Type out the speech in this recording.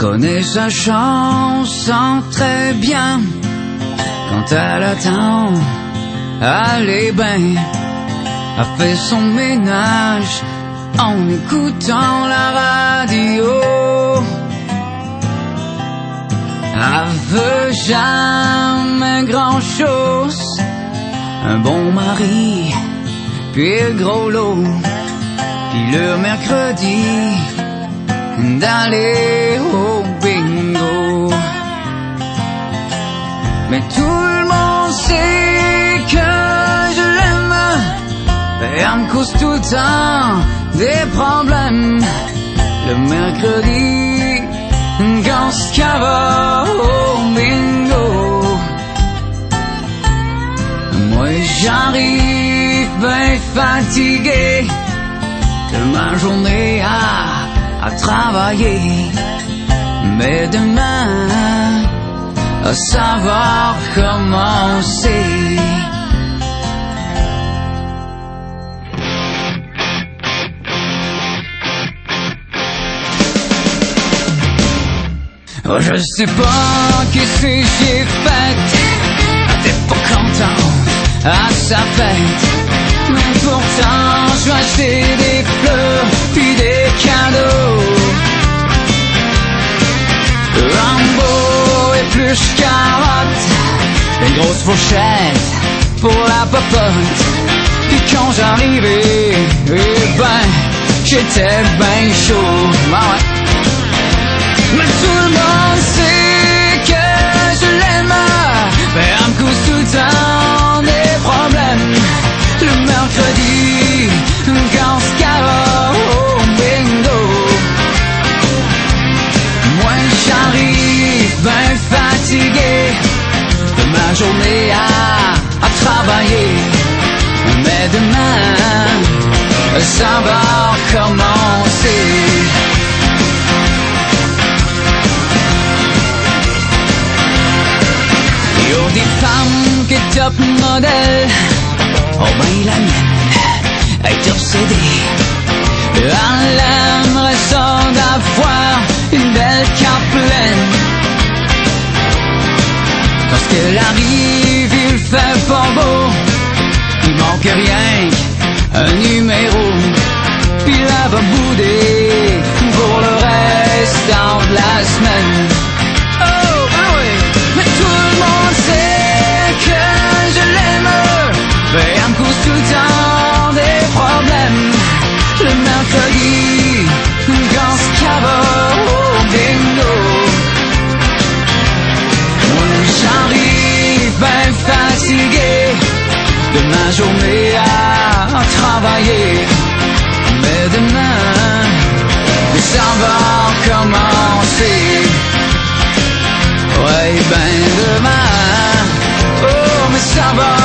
connaît sa chanson très bien. Quand elle attend, elle est ben, a fait son ménage en écoutant la radio. Elle veut jamais grand chose, un bon mari, puis le gros lot, puis le mercredi d'aller au bingo. Mais tout le monde sait que je l'aime, elle me cause tout le temps des problèmes. Le mercredi, quand ça va au bingo, moi j'arrive ben fatigué de ma journée à travailler. Mais demain, ça va recommencer. Oh, je sais pas qu'est-ce que j'ai fait, t'es pas content à sa fête. Mais pourtant, je vais acheter des fleurs puis des cadeaux. Rambo et plus carotte, une grosse fourchette pour la popote. Puis quand j'arrivais, eh ben, j'étais ben chaud. Ah ouais. Mais tout le monde sait que je l'aime, mais elle me cause tout le temps des problèmes. Le mercredi, quand ça va au bingo, moi j'arrive ben fatigué de ma journée à travailler. Mais demain, ça va recommencer. Y'a des femmes qui top modèle, oh ben la mienne est obsédée. Elle aimerait ça d'avoir une belle carte pleine. Quand qu'elle arrive, il fait pas beau, il manque rien qu'un numéro. Puis là va bouder pour le restant de la semaine. Oh ben oui, mais tout le monde sait que je l'aime, mais elle me cause tout le temps des problèmes. Le mercredi, quand ça va au bingo, j'arrive ben fatigué de ma journée à travailler. Mais demain, ça va recommencer. Ouais ben demain, oh mais ça va